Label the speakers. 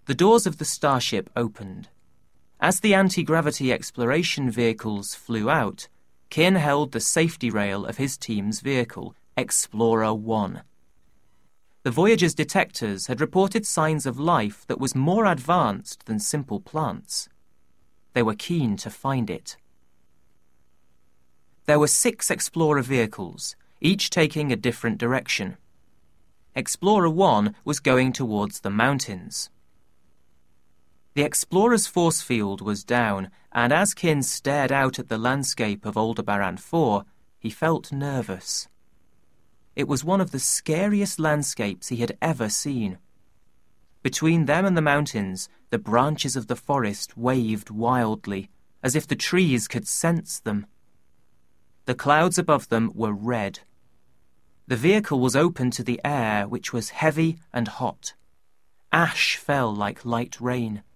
Speaker 1: The doors of the starship opened. As the anti-gravity exploration vehicles flew out, Kin held the safety rail of his team's vehicle, Explorer 1. The Voyager's detectors had reported signs of life that was more advanced than simple plants. They were keen to find it. There were 6 Explorer vehicles, each taking a different direction. Explorer 1 was going towards the mountains. The Explorer's force field was down, and as Kin stared out at the landscape of Aldebaran 4, he felt nervous. It was one of the scariest landscapes he had ever seen. Between them and the mountains, the branches of the forest waved wildly, as if the trees could sense them. The clouds above them were red. The vehicle was open to the air, which was heavy and hot. Ash fell like light rain.